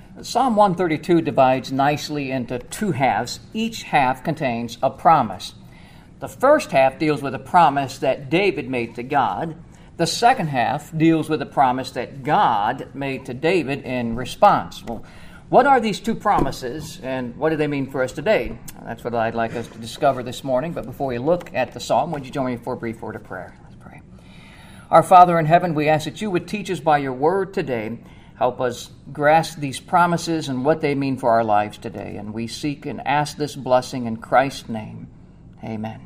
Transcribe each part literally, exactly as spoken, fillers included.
Psalm one thirty-two divides nicely into two halves. Each half contains a promise. The first half deals with a promise that David made to God. The second half deals with a promise that God made to David in response. Well, what are these two promises, and what do they mean for us today? That's what I'd like us to discover this morning. But before we look at the psalm, would you join me for a brief word of prayer? Let's pray. Our Father in heaven, we ask that you would teach us by your word today. Help us grasp these promises and what they mean for our lives today. And we seek and ask this blessing in Christ's name. Amen.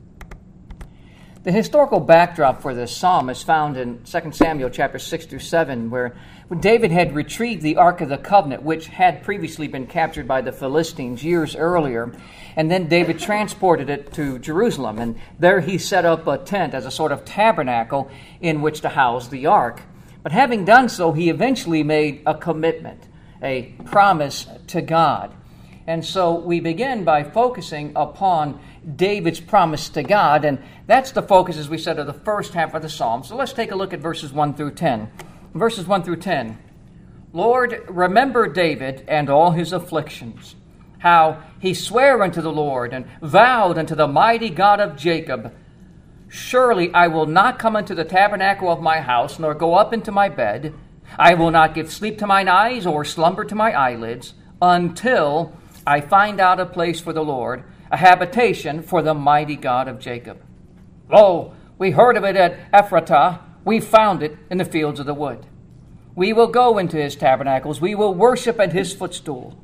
The historical backdrop for this psalm is found in Second Samuel chapter six through seven, where David had retrieved the Ark of the Covenant, which had previously been captured by the Philistines years earlier. And then David transported it to Jerusalem, and there he set up a tent as a sort of tabernacle in which to house the Ark. But having done so, he eventually made a commitment, a promise to God. And so we begin by focusing upon David's promise to God, and that's the focus, as we said, of the first half of the psalm. So let's take a look at verses one through ten. Verses one through ten. Lord, remember David and all his afflictions, how he sware unto the Lord and vowed unto the mighty God of Jacob, surely I will not come into the tabernacle of my house, nor go up into my bed. I will not give sleep to mine eyes, or slumber to my eyelids, until I find out a place for the Lord, a habitation for the mighty God of Jacob. Lo, we heard of it at Ephratah. We found it in the fields of the wood. We will go into his tabernacles. We will worship at his footstool.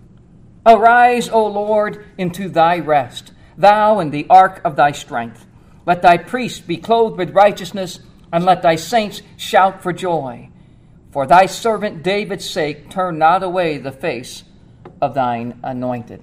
Arise, O Lord, into thy rest, thou in the ark of thy strength. Let thy priests be clothed with righteousness, and let thy saints shout for joy. For thy servant David's sake, turn not away the face of thine anointed.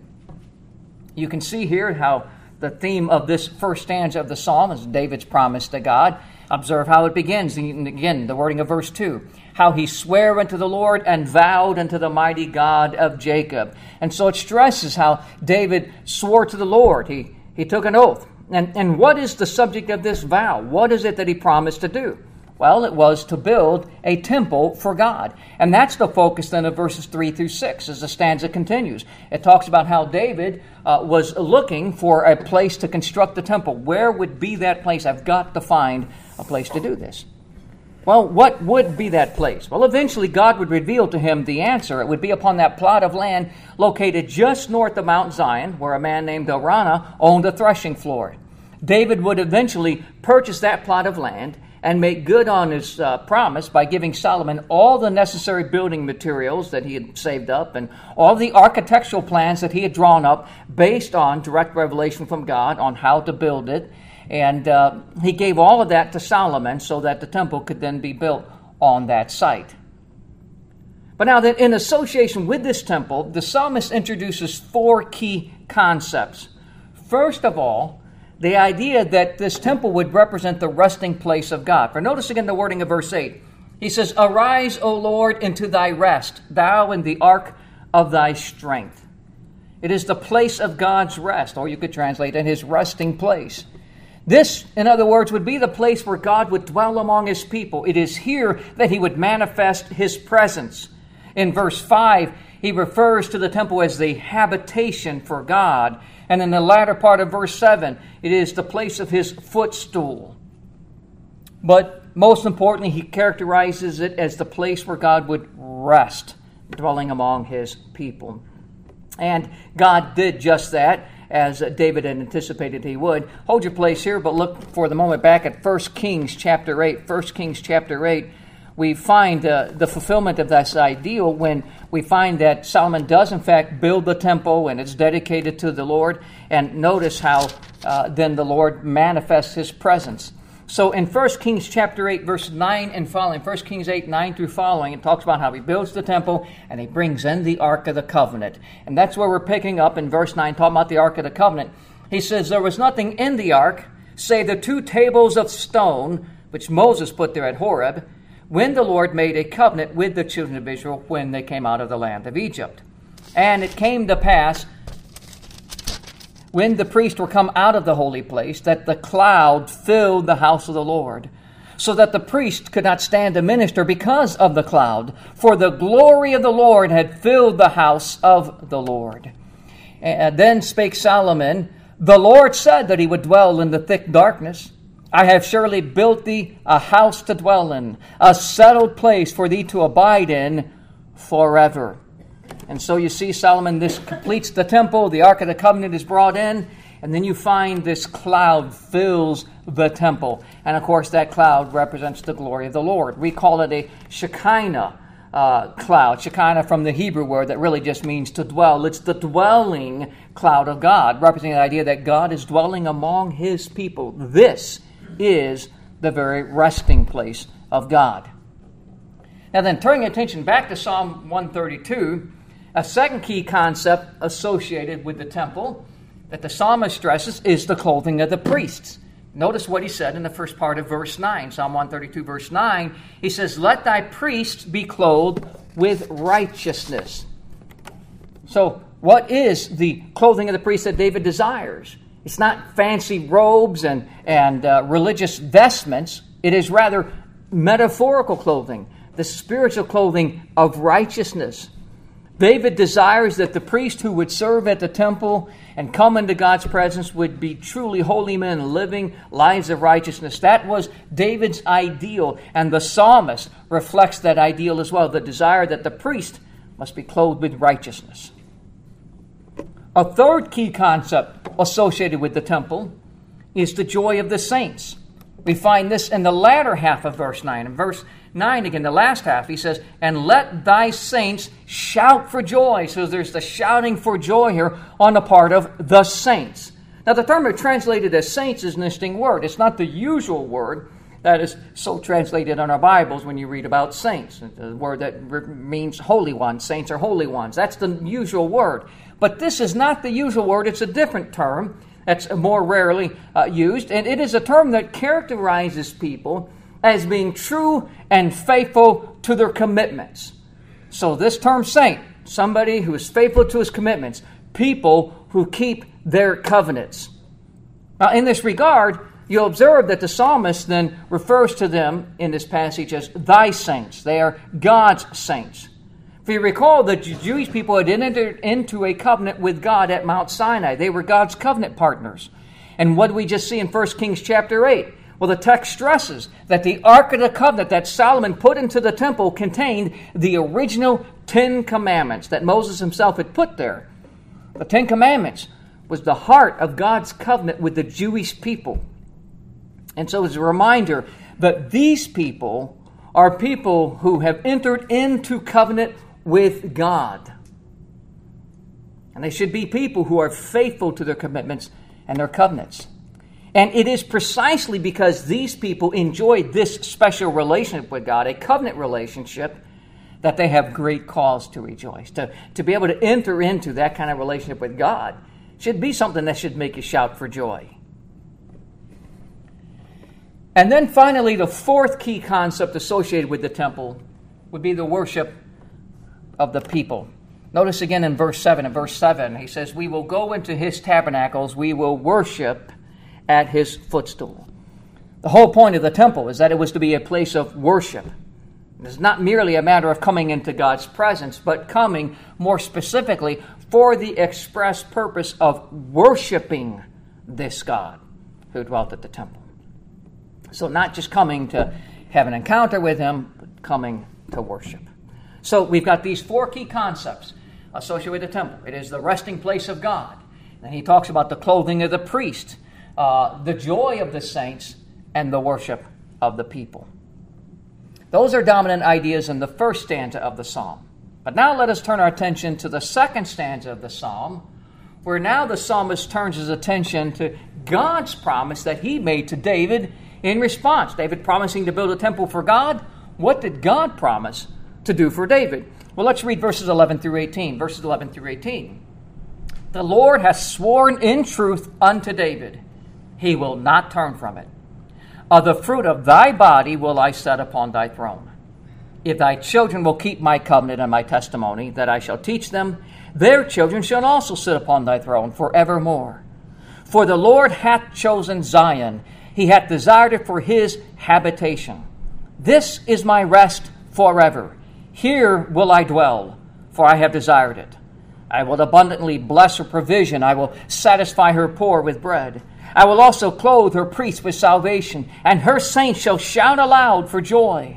You can see here how the theme of this first stanza of the psalm is David's promise to God. Observe how it begins. Again, the wording of verse two. How he sware unto the Lord and vowed unto the mighty God of Jacob. And so it stresses how David swore to the Lord. He, he took an oath. And, and what is the subject of this vow? What is it that he promised to do? Well, it was to build a temple for God. And that's the focus then of verses three through six as the stanza continues. It talks about how David uh, was looking for a place to construct the temple. Where would be that place? I've got to find a place to do this. Well, what would be that place? Well, eventually God would reveal to him the answer. It would be upon that plot of land located just north of Mount Zion, where a man named Araunah owned a threshing floor. David would eventually purchase that plot of land and make good on his uh, promise by giving Solomon all the necessary building materials that he had saved up and all the architectural plans that he had drawn up based on direct revelation from God on how to build it. And uh, he gave all of that to Solomon so that the temple could then be built on that site. But now that in association with this temple, the psalmist introduces four key concepts. First of all, the idea that this temple would represent the resting place of God. For notice again the wording of verse eight. He says, Arise, O Lord, into thy rest, thou in the ark of thy strength. It is the place of God's rest, or you could translate it, his resting place. This, in other words, would be the place where God would dwell among his people. It is here that he would manifest his presence. In verse five, he refers to the temple as the habitation for God. And in the latter part of verse seven, it is the place of his footstool. But most importantly, he characterizes it as the place where God would rest, dwelling among his people. And God did just that, as David had anticipated he would. Hold your place here, but look for the moment back at First Kings chapter eight. First Kings chapter eight, we find uh, the fulfillment of this ideal when we find that Solomon does in fact build the temple and it's dedicated to the Lord. And notice how uh, then the Lord manifests his presence. So in First Kings chapter eight, verse nine and following, First Kings eight, nine through following, it talks about how he builds the temple and he brings in the Ark of the Covenant. And that's where we're picking up in verse nine, talking about the Ark of the Covenant. He says, there was nothing in the ark, save the two tables of stone, which Moses put there at Horeb, when the Lord made a covenant with the children of Israel when they came out of the land of Egypt. And it came to pass, when the priests were come out of the holy place, that the cloud filled the house of the Lord. so that the priest could not stand to minister because of the cloud, for the glory of the Lord had filled the house of the Lord. And then spake Solomon, the Lord said that he would dwell in the thick darkness. I have surely built thee a house to dwell in, a settled place for thee to abide in forever. And so you see, Solomon, this completes the temple, the Ark of the Covenant is brought in, and then you find this cloud fills the temple. And of course, that cloud represents the glory of the Lord. We call it a Shekinah uh, cloud. Shekinah from the Hebrew word that really just means to dwell. It's the dwelling cloud of God, representing the idea that God is dwelling among his people. This is the very resting place of God. Now then, turning attention back to Psalm one thirty-two, a second key concept associated with the temple that the psalmist stresses is the clothing of the priests. Notice what he said in the first part of verse nine, Psalm one thirty-two, verse nine. He says, let thy priests be clothed with righteousness. So, what is the clothing of the priest that David desires? It's not fancy robes and, and uh, religious vestments. It is rather metaphorical clothing, the spiritual clothing of righteousness. David desires that the priest who would serve at the temple and come into God's presence would be truly holy men living lives of righteousness. That was David's ideal, and the psalmist reflects that ideal as well, the desire that the priest must be clothed with righteousness. A third key concept associated with the temple is the joy of the saints. We find this in the latter half of verse nine. In verse nine, again, the last half, he says, and let thy saints shout for joy. So there's the shouting for joy here on the part of the saints. Now, the term translated as saints is an interesting word. It's not the usual word that is so translated in our Bibles when you read about saints. The word that means holy ones. Saints are holy ones. That's the usual word. But this is not the usual word. It's a different term that's more rarely uh, used. And it is a term that characterizes people as being true and faithful to their commitments. So this term saint, somebody who is faithful to his commitments, people who keep their covenants. Now, in this regard, you'll observe that the psalmist then refers to them in this passage as thy saints. They are God's saints. If you recall, the Jewish people had entered into a covenant with God at Mount Sinai. They were God's covenant partners. And what do we just see in First Kings chapter eight? Well, the text stresses that the Ark of the Covenant that Solomon put into the temple contained the original Ten Commandments that Moses himself had put there. The Ten Commandments was the heart of God's covenant with the Jewish people. And so it's a reminder that these people are people who have entered into covenant with God. And they should be people who are faithful to their commitments and their covenants. And it is precisely because these people enjoy this special relationship with God, a covenant relationship, that they have great cause to rejoice. To, to be able to enter into that kind of relationship with God should be something that should make you shout for joy. And then finally, the fourth key concept associated with the temple would be the worship of the people. Notice again in verse seven. In verse seven, he says, we will go into his tabernacles, we will worship at his footstool. The whole point of the temple is that it was to be a place of worship. It's not merely a matter of coming into God's presence, but coming more specifically for the express purpose of worshiping this God who dwelt at the temple. So not just coming to have an encounter with him, but coming to worship. So we've got these four key concepts associated with the temple. It is the resting place of God. And he talks about the clothing of the priest, uh, the joy of the saints, and the worship of the people. Those are dominant ideas in the first stanza of the psalm. But now let us turn our attention to the second stanza of the psalm, where now the psalmist turns his attention to God's promise that he made to David in response. David promising to build a temple for God. What did God promise to do for David? Well, let's read verses eleven through eighteen. Verses eleven through eighteen. The Lord hath sworn in truth unto David. He will not turn from it. Of the fruit of thy body will I set upon thy throne. If thy children will keep my covenant and my testimony that I shall teach them, their children shall also sit upon thy throne forevermore. For the Lord hath chosen Zion. He hath desired it for his habitation. This is my rest forever. Here will I dwell, for I have desired it. I will abundantly bless her provision. I will satisfy her poor with bread. I will also clothe her priests with salvation, and her saints shall shout aloud for joy.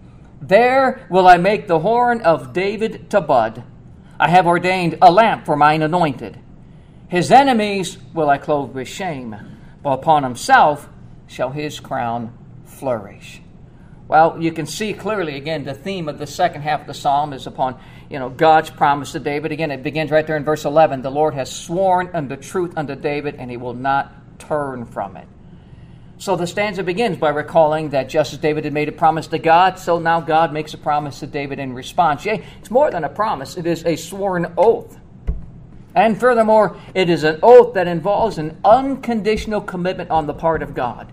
There will I make the horn of David to bud. I have ordained a lamp for mine anointed. His enemies will I clothe with shame, but upon himself shall his crown flourish. Well, you can see clearly, again, the theme of the second half of the psalm is upon, you know, God's promise to David. Again, it begins right there in verse eleven. The Lord has sworn unto truth unto David, and he will not turn from it. So the stanza begins by recalling that just as David had made a promise to God, so now God makes a promise to David in response. Yea, it's more than a promise. It is a sworn oath. And furthermore, it is an oath that involves an unconditional commitment on the part of God.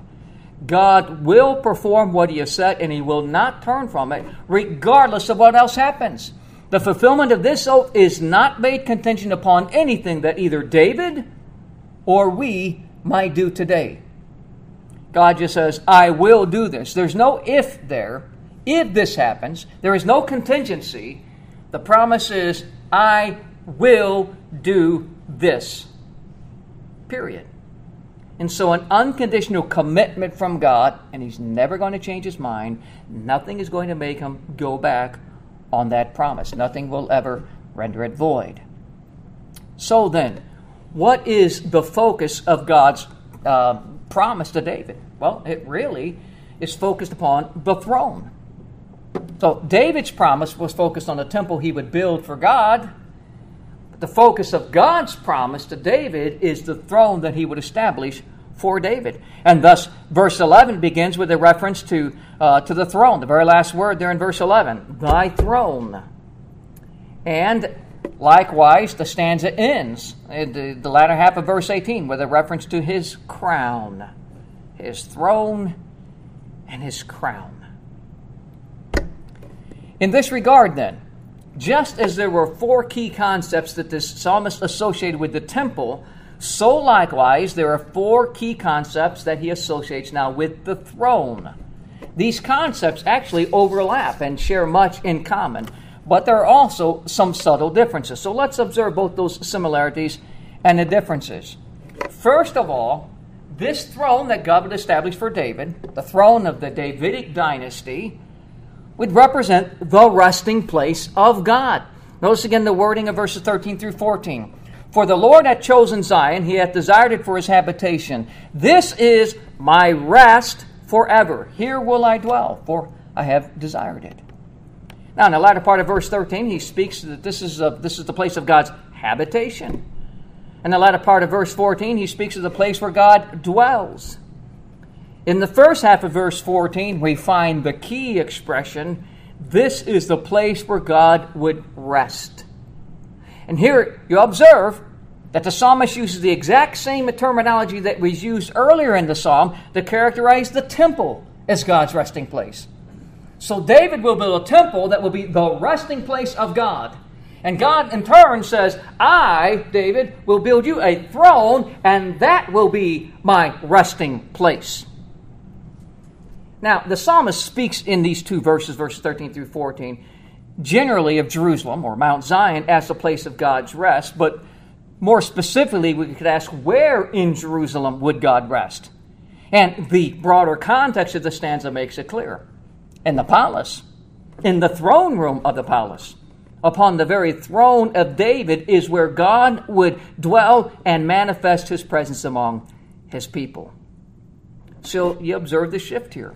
God will perform what he has said, and he will not turn from it, regardless of what else happens. The fulfillment of this oath is not made contingent upon anything that either David or we might do today. God just says, I will do this. There's no if there. If this happens, there is no contingency. The promise is, I will do this. Period. And so an unconditional commitment from God, and he's never going to change his mind. Nothing is going to make him go back on that promise. Nothing will ever render it void. So then, what is the focus of God's uh, promise to David? Well, it really is focused upon the throne. So David's promise was focused on the temple he would build for God. But the focus of God's promise to David is the throne that he would establish for David. And thus, verse eleven begins with a reference to, uh, to the throne. The very last word there in verse eleven, thy throne. And likewise, the stanza ends, in the, the latter half of verse eighteen, with a reference to his crown. His throne and his crown. In this regard, then, just as there were four key concepts that this psalmist associated with the temple, so likewise there are four key concepts that he associates now with the throne. These concepts actually overlap and share much in common, but there are also some subtle differences. So let's observe both those similarities and the differences. First of all, this throne that God would establish for David, the throne of the Davidic dynasty, would represent the resting place of God. Notice again the wording of verses thirteen through fourteen. For the Lord hath chosen Zion, he hath desired it for his habitation. This is my rest forever. Here will I dwell, for I have desired it. Now, in the latter part of verse thirteen, he speaks that this is, a, this is the place of God's habitation. In the latter part of verse fourteen, he speaks of the place where God dwells. In the first half of verse fourteen, we find the key expression, this is the place where God would rest. And here you observe that the psalmist uses the exact same terminology that was used earlier in the psalm to characterize the temple as God's resting place. So David will build a temple that will be the resting place of God. And God in turn says, I, David, will build you a throne, and that will be my resting place. Now, the psalmist speaks in these two verses, verses thirteen through fourteen, generally of Jerusalem or Mount Zion as the place of God's rest, but more specifically, we could ask, where in Jerusalem would God rest? And the broader context of the stanza makes it clear. In the palace, in the throne room of the palace, upon the very throne of David is where God would dwell and manifest his presence among his people. So you observe the shift here.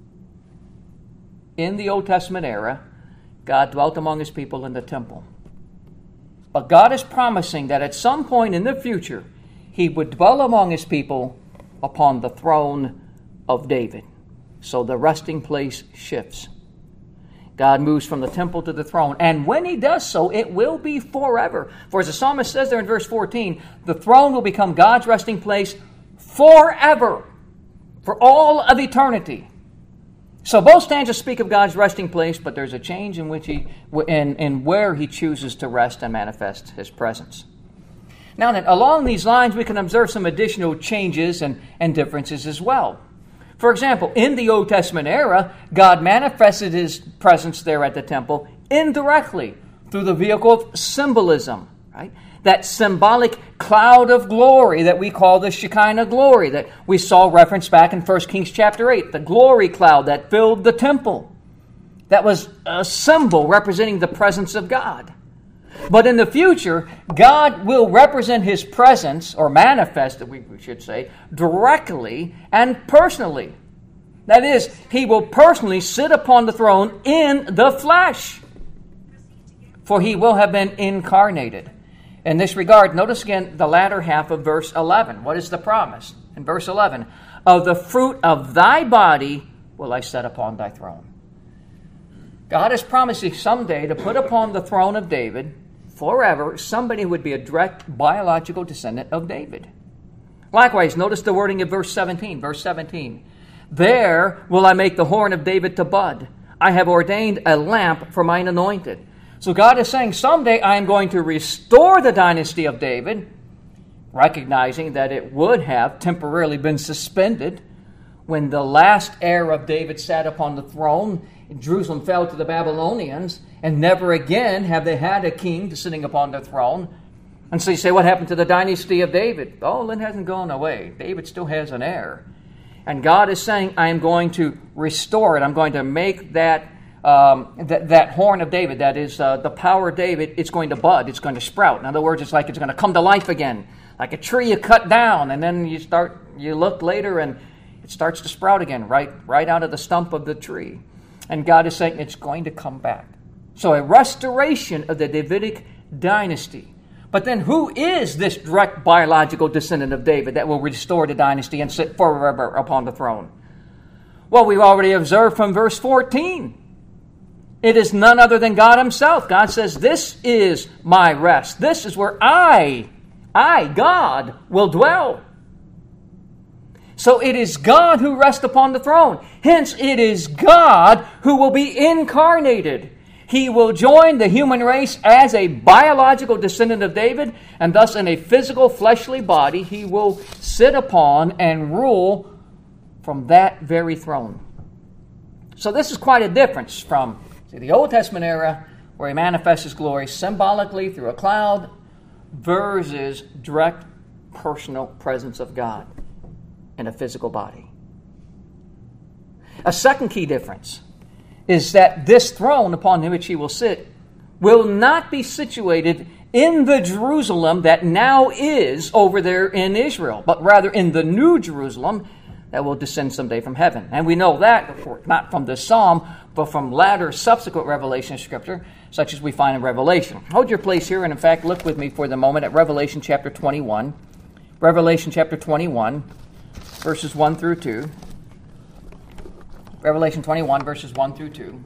In the Old Testament era, God dwelt among his people in the temple. But God is promising that at some point in the future, he would dwell among his people upon the throne of David. So the resting place shifts. God moves from the temple to the throne. And when he does so, it will be forever. For as the psalmist says there in verse fourteen, the throne will become God's resting place forever, for all of eternity. So both stanzas speak of God's resting place, but there's a change in which he, in, in where he chooses to rest and manifest his presence. Now then, along these lines, we can observe some additional changes and, and differences as well. For example, in the Old Testament era, God manifested his presence there at the temple indirectly through the vehicle of symbolism, right? That symbolic cloud of glory that we call the Shekinah glory that we saw referenced back in First Kings chapter eight, the glory cloud that filled the temple. That was a symbol representing the presence of God. But in the future, God will represent his presence, or manifest it, we should say, directly and personally. That is, he will personally sit upon the throne in the flesh, for he will have been incarnated. In this regard, notice again the latter half of verse eleven. What is the promise? In verse eleven, of the fruit of thy body will I set upon thy throne. God is promising someday to put upon the throne of David forever somebody who would be a direct biological descendant of David. Likewise, notice the wording of verse seventeen. Verse seventeen, there will I make the horn of David to bud. I have ordained a lamp for mine anointed. So God is saying, someday I am going to restore the dynasty of David, recognizing that it would have temporarily been suspended when the last heir of David sat upon the throne. Jerusalem fell to the Babylonians, and never again have they had a king sitting upon the throne. And so you say, what happened to the dynasty of David? Oh, it hasn't gone away. David still has an heir. And God is saying, I am going to restore it. I'm going to make that Um, that, that horn of David, that is uh, the power of David, it's going to bud, it's going to sprout. In other words, it's like it's going to come to life again, like a tree you cut down, and then you start, you look later, and it starts to sprout again, right, right out of the stump of the tree. And God is saying it's going to come back. So a restoration of the Davidic dynasty. But then who is this direct biological descendant of David that will restore the dynasty and sit forever upon the throne? Well, we've already observed from verse fourteen. It is none other than God himself. God says, this is my rest. This is where I, I, God, will dwell. So it is God who rests upon the throne. Hence, it is God who will be incarnated. He will join the human race as a biological descendant of David, and thus in a physical, fleshly body, he will sit upon and rule from that very throne. So this is quite a difference from See, the Old Testament era, where he manifests his glory symbolically through a cloud, versus direct personal presence of God in a physical body. A second key difference is that this throne upon which he will sit will not be situated in the Jerusalem that now is over there in Israel, but rather in the new Jerusalem that will descend someday from heaven. And we know that, not from this psalm, but from latter subsequent revelation of Scripture, such as we find in Revelation. Hold your place here, and in fact, look with me for the moment at Revelation chapter twenty-one. Revelation chapter twenty-one, verses one through two. Revelation twenty-one, verses one through two.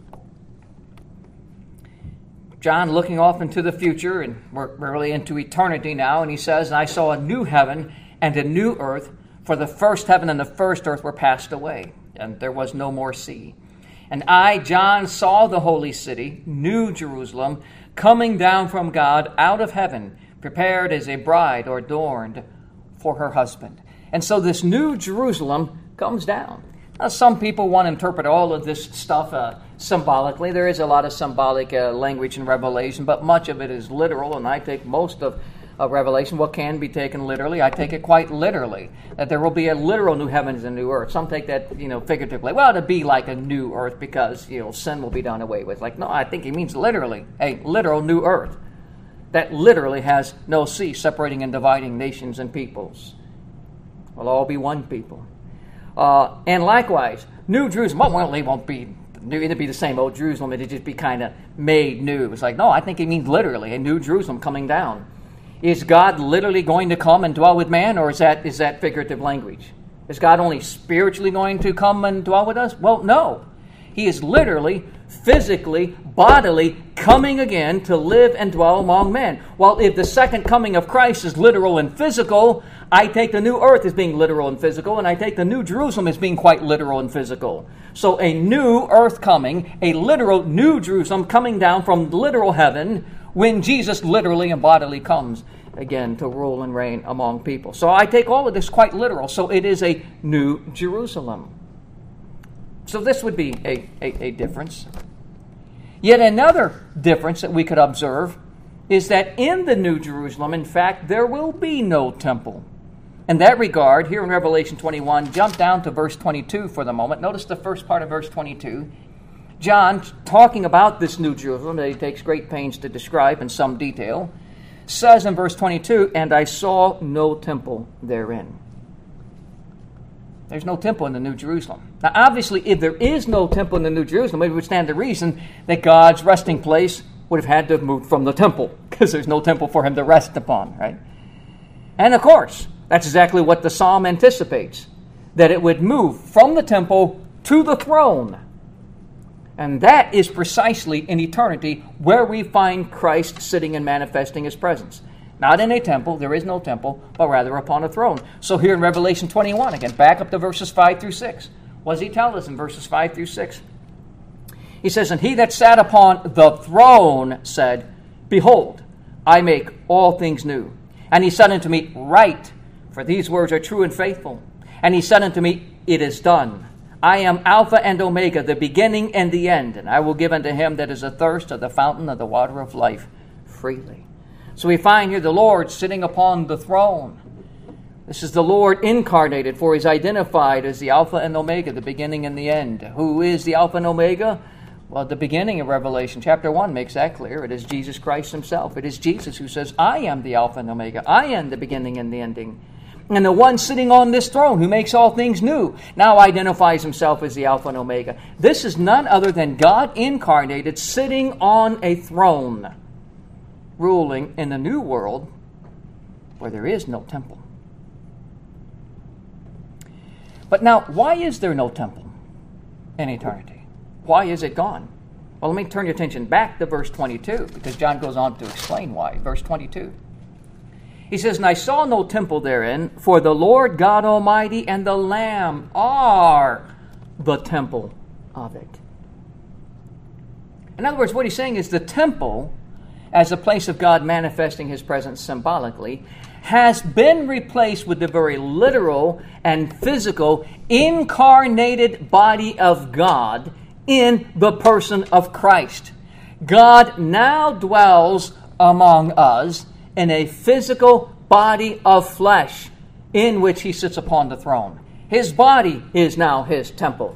John looking off into the future, and we're really into eternity now, and he says, and I saw a new heaven and a new earth, for the first heaven and the first earth were passed away, and there was no more sea. And I, John, saw the holy city, New Jerusalem, coming down from God out of heaven, prepared as a bride adorned for her husband. And so this New Jerusalem comes down. Now, some people want to interpret all of this stuff uh, symbolically. There is a lot of symbolic uh, language in Revelation, but much of it is literal, and I take most of Of Revelation, what can be taken literally, I take it quite literally, that there will be a literal new heavens and new earth. Some take that, you know, figuratively. Well, to be like a new earth because, you know, sin will be done away with. Like, no, I think he means literally, a literal new earth that literally has no sea separating and dividing nations and peoples. We'll all be one people. Uh, and likewise, New Jerusalem, well, it won't be new, it'd be the same old Jerusalem, it'd just be kind of made new. It's like, no, I think he means literally, a new Jerusalem coming down. Is God literally going to come and dwell with man, or is that is that figurative language? Is God only spiritually going to come and dwell with us? Well, no. He is literally, physically, bodily coming again to live and dwell among men. Well, if the second coming of Christ is literal and physical, I take the new earth as being literal and physical, and I take the new Jerusalem as being quite literal and physical. So a new earth coming, a literal new Jerusalem coming down from literal heaven, when Jesus literally and bodily comes again to rule and reign among people. So I take all of this quite literal. So it is a new Jerusalem. So this would be a, a, a difference. Yet another difference that we could observe is that in the New Jerusalem, in fact, there will be no temple. In that regard, here in Revelation twenty-one, jump down to verse twenty-two for the moment. Notice the first part of verse twenty-two. John, talking about this New Jerusalem that he takes great pains to describe in some detail, says in verse twenty-two, "And I saw no temple therein." There's no temple in the New Jerusalem. Now, obviously, if there is no temple in the New Jerusalem, it would stand to reason that God's resting place would have had to have moved from the temple, because there's no temple for him to rest upon, right? And of course, that's exactly what the psalm anticipates, that it would move from the temple to the throne. And that is precisely in eternity where we find Christ sitting and manifesting his presence. Not in a temple, there is no temple, but rather upon a throne. So here in Revelation twenty-one, again, back up to verses five through six. What does he tell us in verses five through six? He says, "And he that sat upon the throne said, Behold, I make all things new. And he said unto me, Write, for these words are true and faithful. And he said unto me, It is done. I am Alpha and Omega, the beginning and the end. And I will give unto him that is athirst of the fountain of the water of life freely." So we find here the Lord sitting upon the throne. This is the Lord incarnated, for he's identified as the Alpha and Omega, the beginning and the end. Who is the Alpha and Omega? Well, the beginning of Revelation chapter one makes that clear. It is Jesus Christ himself. It is Jesus who says, "I am the Alpha and Omega. I am the beginning and the ending." And the one sitting on this throne who makes all things new now identifies himself as the Alpha and Omega. This is none other than God incarnated sitting on a throne, ruling in the new world where there is no temple. But now, why is there no temple in eternity? Why is it gone? Well, let me turn your attention back to verse twenty-two, because John goes on to explain why. Verse twenty-two. He says, "And I saw no temple therein, for the Lord God Almighty and the Lamb are the temple of it." In other words, what he's saying is the temple, as a place of God manifesting his presence symbolically, has been replaced with the very literal and physical incarnated body of God in the person of Christ. God now dwells among us in a physical body of flesh in which he sits upon the throne. His body is now his temple.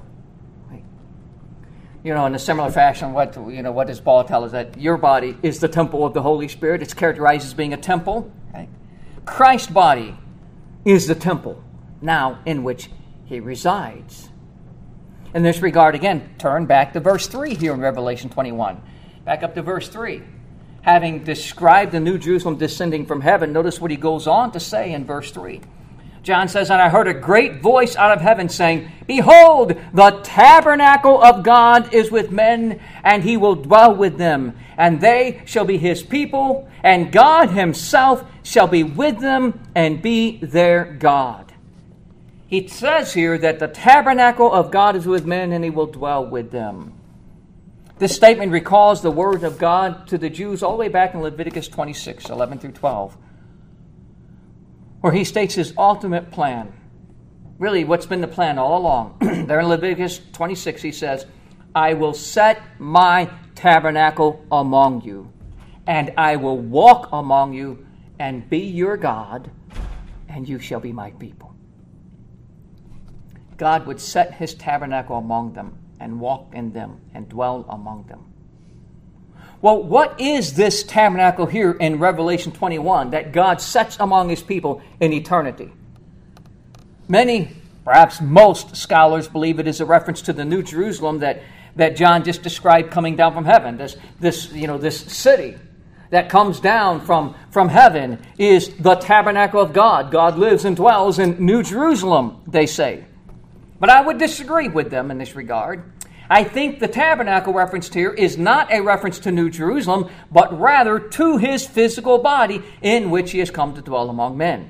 You know, in a similar fashion, what you know, what does Paul tell us? That your body is the temple of the Holy Spirit. It's characterized as being a temple. Right? Christ's body is the temple now in which he resides. In this regard, again, turn back to verse three here in Revelation twenty-one. Back up to verse three. Having described the New Jerusalem descending from heaven, notice what he goes on to say in verse three. John says, "And I heard a great voice out of heaven saying, Behold, the tabernacle of God is with men, and he will dwell with them. And they shall be his people, and God himself shall be with them and be their God." He says here that the tabernacle of God is with men, and he will dwell with them. This statement recalls the word of God to the Jews all the way back in Leviticus twenty-six, eleven through twelve. Where he states his ultimate plan. Really, what's been the plan all along. There in Leviticus twenty-six, he says, "I will set my tabernacle among you, and I will walk among you, and be your God, and you shall be my people." God would set his tabernacle among them, and walk in them, and dwell among them. Well, what is this tabernacle here in Revelation twenty-one that God sets among his people in eternity? Many, perhaps most scholars believe it is a reference to the New Jerusalem that, that John just described coming down from heaven. This, this, you know, this city that comes down from, from heaven is the tabernacle of God. God lives and dwells in New Jerusalem, they say. But I would disagree with them in this regard. I think the tabernacle referenced here is not a reference to New Jerusalem, but rather to his physical body in which he has come to dwell among men.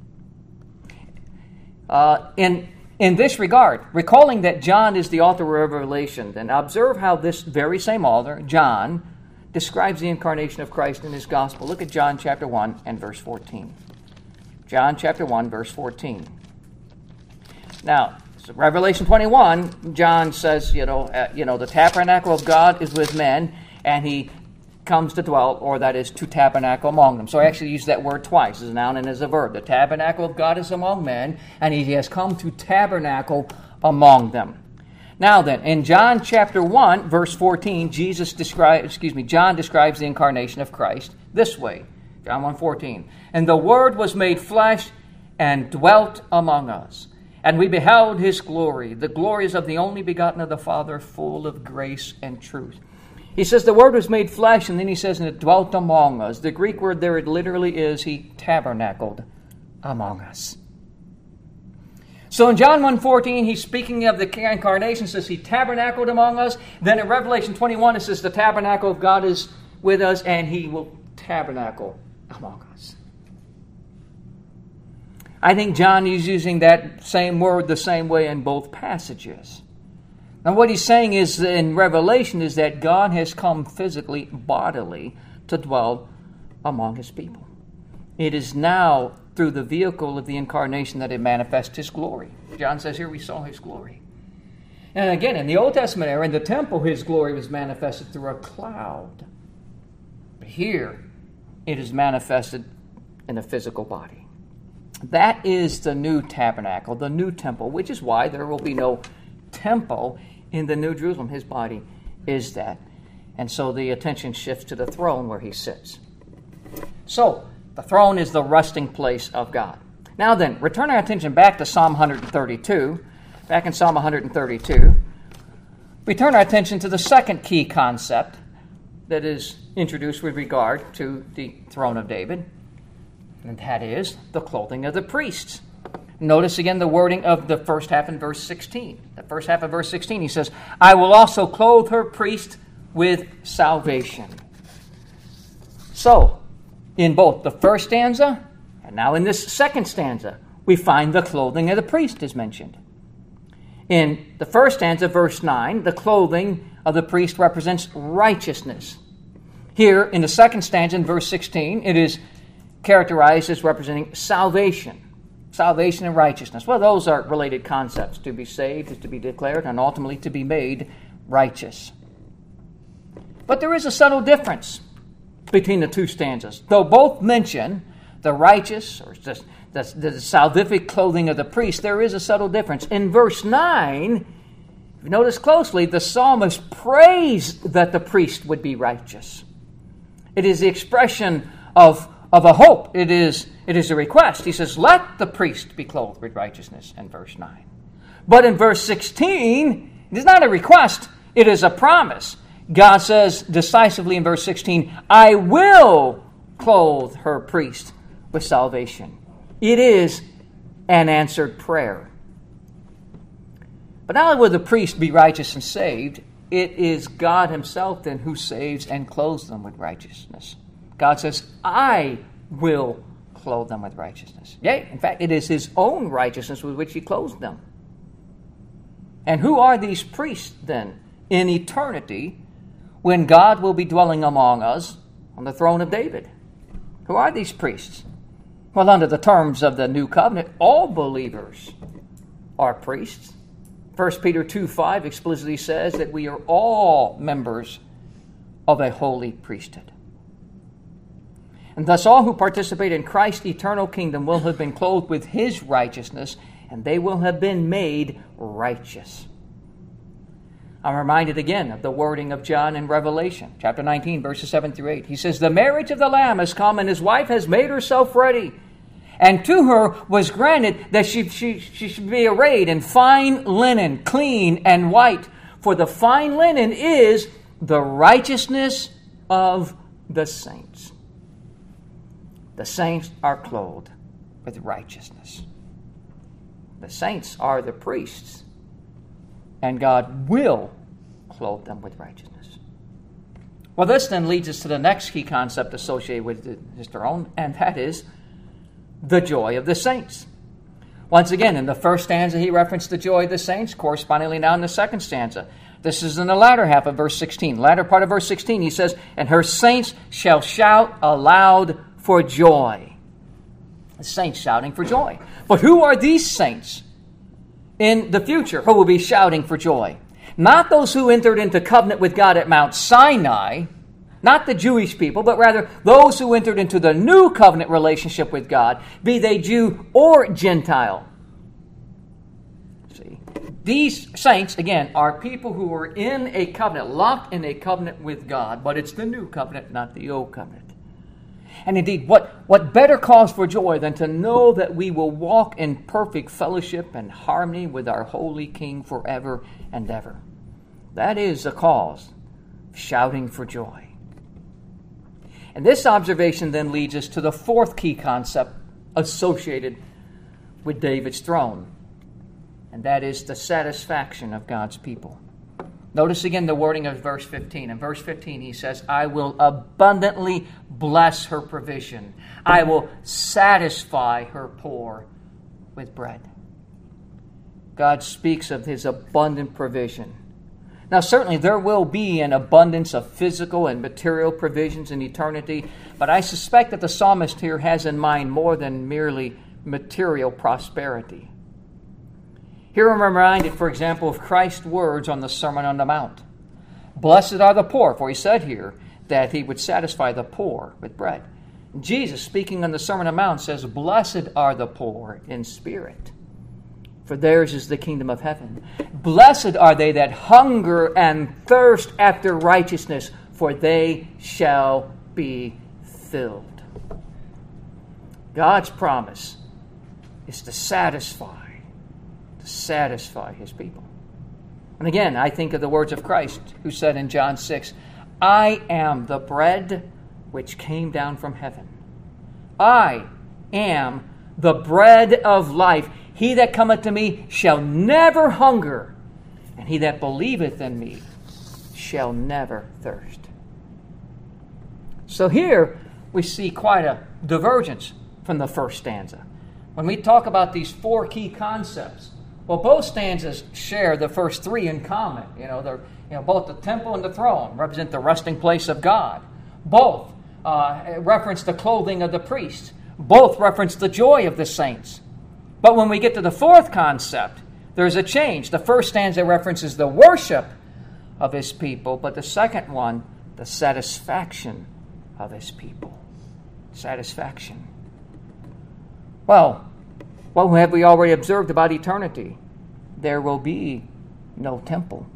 Uh, in, in this regard, recalling that John is the author of Revelation, then observe how this very same author, John, describes the incarnation of Christ in his gospel. Look at John chapter one and verse fourteen. John chapter one, verse fourteen. Now, so Revelation twenty-one, John says, you know, uh, you know, the tabernacle of God is with men, and he comes to dwell, or that is to tabernacle among them. So I actually use that word twice, as a noun and as a verb. The tabernacle of God is among men, and he has come to tabernacle among them. Now then, in John chapter one, verse fourteen, Jesus describes, excuse me, John describes the incarnation of Christ this way. John one fourteen. And the Word was made flesh and dwelt among us. And we beheld his glory. The glory is of the only begotten of the Father, full of grace and truth. He says the Word was made flesh, and then he says, and it dwelt among us. The Greek word there, it literally is, he tabernacled among us. So in John one fourteen, he's speaking of the incarnation, says he tabernacled among us. Then in Revelation twenty-one, it says the tabernacle of God is with us, and he will tabernacle among us. I think John is using that same word the same way in both passages. Now what he's saying is in Revelation is that God has come physically, bodily, to dwell among his people. It is now through the vehicle of the incarnation that it manifests his glory. John says here we saw his glory. And again, in the Old Testament era, in the temple, his glory was manifested through a cloud. But here, it is manifested in a physical body. That is the new tabernacle, the new temple, which is why there will be no temple in the New Jerusalem. His body is that. And so the attention shifts to the throne where he sits. So, the throne is the resting place of God. Now then, return our attention back to Psalm one thirty-two. Back in Psalm one thirty-two, we turn our attention to the second key concept that is introduced with regard to the throne of David, and that is the clothing of the priests. Notice again the wording of the first half in verse sixteen. The first half of verse sixteen, he says, I will also clothe her priest with salvation. So, in both the first stanza and now in this second stanza, we find the clothing of the priest is mentioned. In the first stanza, verse nine, the clothing of the priest represents righteousness. Here, in the second stanza, in verse sixteen, it is characterized as representing salvation. Salvation and righteousness. Well, those are related concepts. To be saved is to be declared, and ultimately to be made righteous. But there is a subtle difference between the two stanzas. Though both mention the righteous, or the, the, the salvific clothing of the priest, there is a subtle difference. In verse nine, if you notice closely, the psalmist prays that the priest would be righteous. It is the expression of, of a hope. It is, it is a request. He says, let the priest be clothed with righteousness, in verse nine. But in verse sixteen, it is not a request, it is a promise. God says decisively in verse sixteen, I will clothe her priest with salvation. It is an answered prayer. But not only will the priest be righteous and saved, it is God himself then who saves and clothes them with righteousness. God says, I will clothe them with righteousness. Yea, in fact, it is his own righteousness with which he clothes them. And who are these priests then in eternity when God will be dwelling among us on the throne of David? Who are these priests? Well, under the terms of the new covenant, all believers are priests. First Peter two five explicitly says that we are all members of a holy priesthood. And thus all who participate in Christ's eternal kingdom will have been clothed with his righteousness, and they will have been made righteous. I'm reminded again of the wording of John in Revelation, chapter nineteen, verses seven through eight. He says, the marriage of the Lamb has come, and his wife has made herself ready. And to her was granted that she, she, she should be arrayed in fine linen, clean and white. For the fine linen is the righteousness of the saints. The saints are clothed with righteousness. The saints are the priests, and God will clothe them with righteousness. Well, this then leads us to the next key concept associated with this throne, and that is the joy of the saints. Once again, in the first stanza, he referenced the joy of the saints. Correspondingly, now in the second stanza, This is in the latter half of verse sixteen. Latter part of verse sixteen, he says, and her saints shall shout aloud for joy. The saints shouting for joy. But who are these saints in the future who will be shouting for joy? Not those who entered into covenant with God at Mount Sinai, not the Jewish people, but rather those who entered into the new covenant relationship with God, be they Jew or Gentile. See, these saints, again, are people who are in a covenant, locked in a covenant with God, but it's the new covenant, not the old covenant. And indeed, what, what better cause for joy than to know that we will walk in perfect fellowship and harmony with our holy King forever and ever. That is a cause of shouting for joy. And this observation then leads us to the fourth key concept associated with David's throne, and that is the satisfaction of God's people. Notice again the wording of verse fifteen. In verse fifteen, he says, I will abundantly bless her provision. I will satisfy her poor with bread. God speaks of his abundant provision. Now, certainly there will be an abundance of physical and material provisions in eternity, but I suspect that the psalmist here has in mind more than merely material prosperity. Here I'm reminded, for example, of Christ's words on the Sermon on the Mount. Blessed are the poor, for he said here that he would satisfy the poor with bread. Jesus, speaking on the Sermon on the Mount, says, blessed are the poor in spirit, for theirs is the kingdom of heaven. Blessed are they that hunger and thirst after righteousness, for they shall be filled. God's promise is to satisfy, to satisfy his people. And again, I think of the words of Christ, who said in John six, I am the bread which came down from heaven. I am the bread of life. He that cometh to me shall never hunger, and he that believeth in me shall never thirst. So here we see quite a divergence from the first stanza. When we talk about these four key concepts, well, both stanzas share the first three in common. You know, they're, you know, both the temple and the throne represent the resting place of God. Both uh, reference the clothing of the priests. Both reference the joy of the saints. But when we get to the fourth concept, there's a change. The first stanza references the worship of his people, but the second one, the satisfaction of his people. Satisfaction. Well, what have we already observed about eternity? There will be no temple.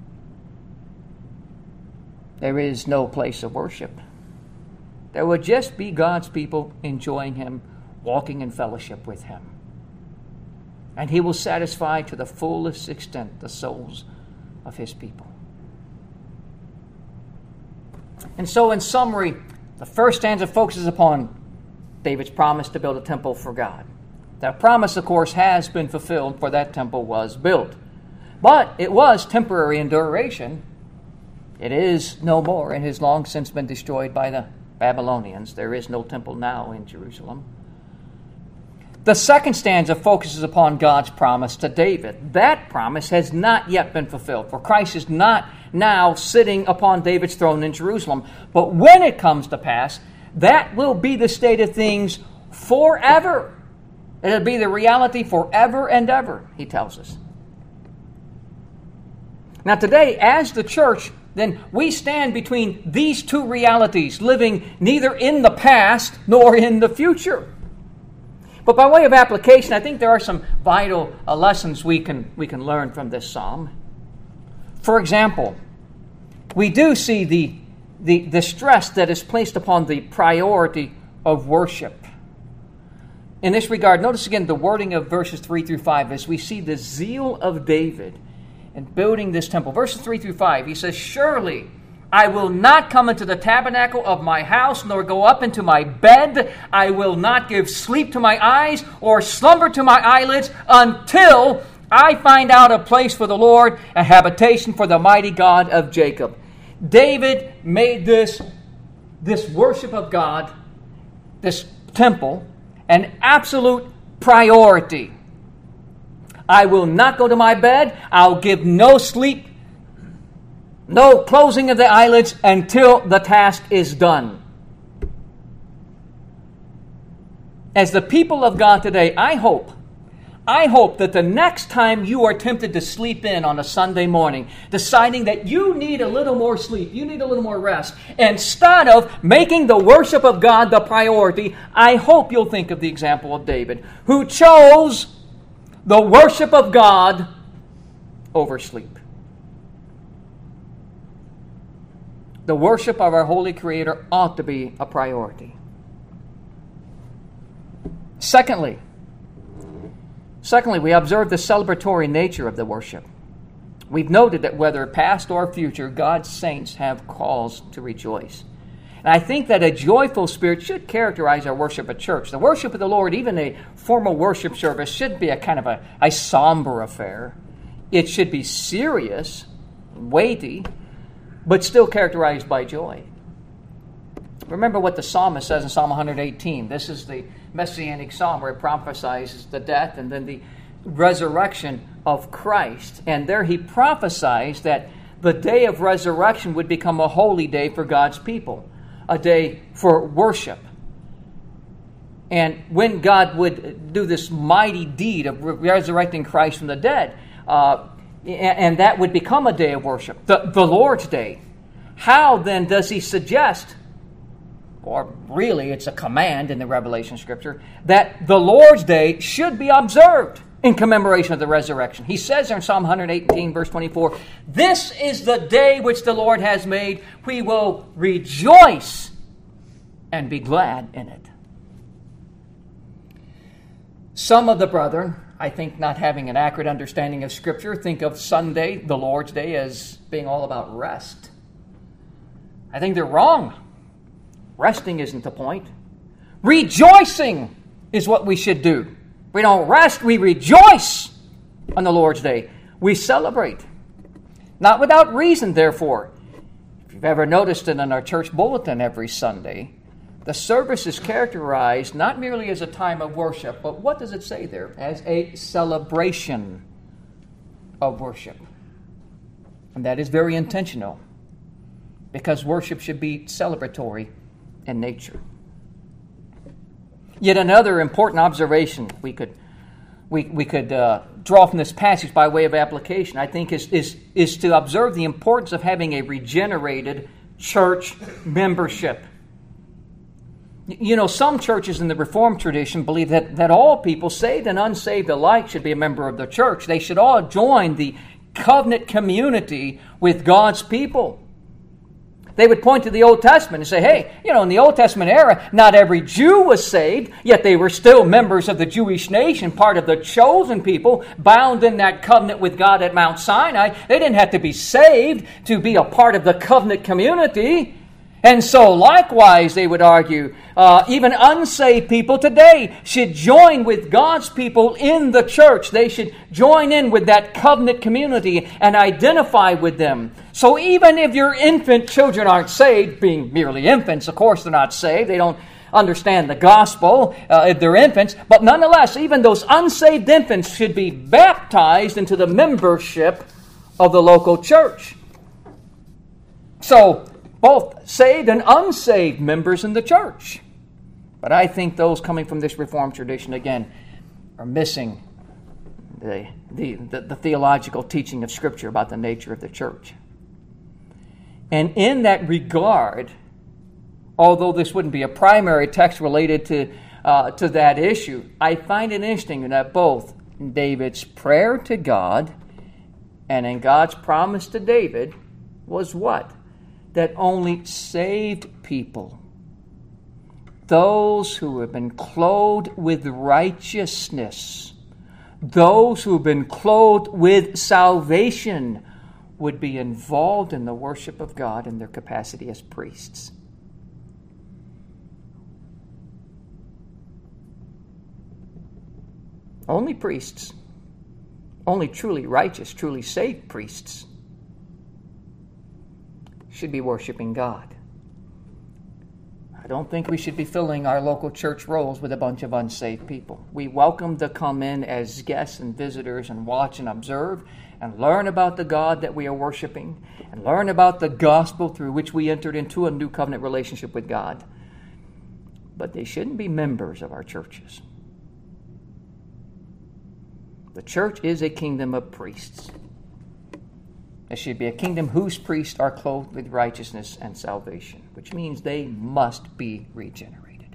There is no place of worship. There will just be God's people enjoying him, walking in fellowship with him. And he will satisfy to the fullest extent the souls of his people. And so, in summary, the first stanza focuses upon David's promise to build a temple for God. That promise, of course, has been fulfilled, for that temple was built. But it was temporary in duration. It is no more, and has long since been destroyed by the Babylonians. There is no temple now in Jerusalem. The second stanza focuses upon God's promise to David. That promise has not yet been fulfilled, for Christ is not now sitting upon David's throne in Jerusalem. But when it comes to pass, that will be the state of things forever. It'll be the reality forever and ever, he tells us. Now today, as the church, then we stand between these two realities, living neither in the past nor in the future. But by way of application, I think there are some vital uh, lessons we can we can learn from this psalm. For example, we do see the, the, the stress that is placed upon the priority of worship. In this regard, notice again the wording of verses three through five as we see the zeal of David in building this temple. Verses three through five, he says, surely I will not come into the tabernacle of my house, nor go up into my bed. I will not give sleep to my eyes, or slumber to my eyelids, until I find out a place for the Lord, a habitation for the mighty God of Jacob. David made this, this worship of God, this temple, an absolute priority. I will not go to my bed. I'll give no sleep No closing of the eyelids until the task is done. As the people of God today, I hope, I hope that the next time you are tempted to sleep in on a Sunday morning, deciding that you need a little more sleep, you need a little more rest, instead of making the worship of God the priority, I hope you'll think of the example of David, who chose the worship of God over sleep. The worship of our holy Creator ought to be a priority. Secondly, secondly, we observe the celebratory nature of the worship. We've noted that whether past or future, God's saints have cause to rejoice. And I think that a joyful spirit should characterize our worship at church. The worship of the Lord, even a formal worship service, should be a kind of a, a somber affair. It should be serious, weighty, but still characterized by joy. Remember what the psalmist says in Psalm one eighteen. This is the Messianic psalm where it prophesies the death and then the resurrection of Christ. And there he prophesies that the day of resurrection would become a holy day for God's people, a day for worship. And when God would do this mighty deed of resurrecting Christ from the dead, uh, and that would become a day of worship, the, the Lord's Day, how then does he suggest, or really it's a command in the Revelation Scripture, that the Lord's Day should be observed in commemoration of the resurrection? He says there in Psalm one eighteen, verse twenty-four, "This is the day which the Lord has made. We will rejoice and be glad in it." Some of the brethren, I think not having an accurate understanding of Scripture, think of Sunday, the Lord's Day, as being all about rest. I think they're wrong. Resting isn't the point. Rejoicing is what we should do. We don't rest, we rejoice on the Lord's Day. We celebrate. Not without reason, therefore. If you've ever noticed it in our church bulletin every Sunday, the service is characterized not merely as a time of worship, but what does it say there? As a celebration of worship. And that is very intentional, because worship should be celebratory in nature. Yet another important observation we could we we could uh, draw from this passage by way of application, I think, is is is to observe the importance of having a regenerated church membership. You know, some churches in the Reformed tradition believe that, that all people, saved and unsaved alike, should be a member of the church. They should all join the covenant community with God's people. They would point to the Old Testament and say, hey, you know, in the Old Testament era, not every Jew was saved, yet they were still members of the Jewish nation, part of the chosen people, bound in that covenant with God at Mount Sinai. They didn't have to be saved to be a part of the covenant community. And so, likewise, they would argue, uh, even unsaved people today should join with God's people in the church. They should join in with that covenant community and identify with them. So even if your infant children aren't saved, being merely infants, of course they're not saved, they don't understand the gospel uh, if they're infants, but nonetheless, even those unsaved infants should be baptized into the membership of the local church. So, both saved and unsaved members in the church. But I think those coming from this Reformed tradition, again, are missing the, the, the, the theological teaching of Scripture about the nature of the church. And in that regard, although this wouldn't be a primary text related to, uh, to that issue, I find it interesting that both in David's prayer to God and in God's promise to David was what? That only saved people, those who have been clothed with righteousness, those who have been clothed with salvation, would be involved in the worship of God in their capacity as priests. Only priests, only truly righteous, truly saved priests should be worshiping God. I don't think we should be filling our local church rolls with a bunch of unsaved people. We welcome to come in as guests and visitors and watch and observe, and learn about the God that we are worshiping and learn about the gospel through which we entered into a new covenant relationship with God. But they shouldn't be members of our churches. The church is a kingdom of priests. It should be a kingdom whose priests are clothed with righteousness and salvation, which means they must be regenerated.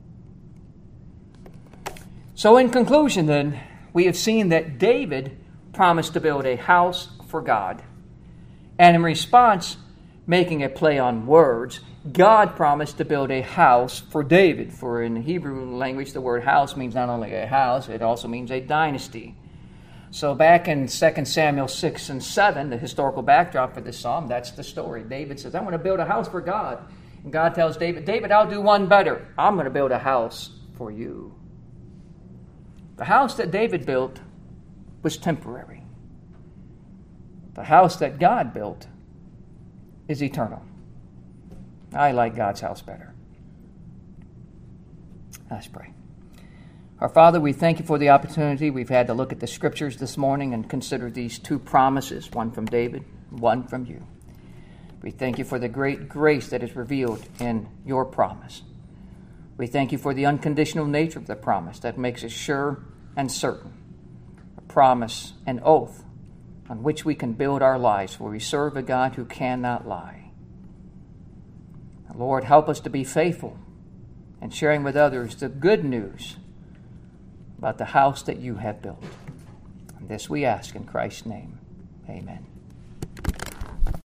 So in conclusion then, we have seen that David promised to build a house for God. And in response, making a play on words, God promised to build a house for David. For in the Hebrew language, the word house means not only a house, it also means a dynasty. So back in Second Samuel six and seven, the historical backdrop for this psalm, that's the story. David says, I want to build a house for God. And God tells David, David, I'll do one better. I'm going to build a house for you. The house that David built was temporary. The house that God built is eternal. I like God's house better. Let's pray. Our Father, we thank you for the opportunity we've had to look at the Scriptures this morning and consider these two promises, one from David, one from you. We thank you for the great grace that is revealed in your promise. We thank you for the unconditional nature of the promise that makes it sure and certain, a promise, an oath on which we can build our lives, where we serve a God who cannot lie. Lord, help us to be faithful in sharing with others the good news about the house that you have built. And this we ask in Christ's name. Amen.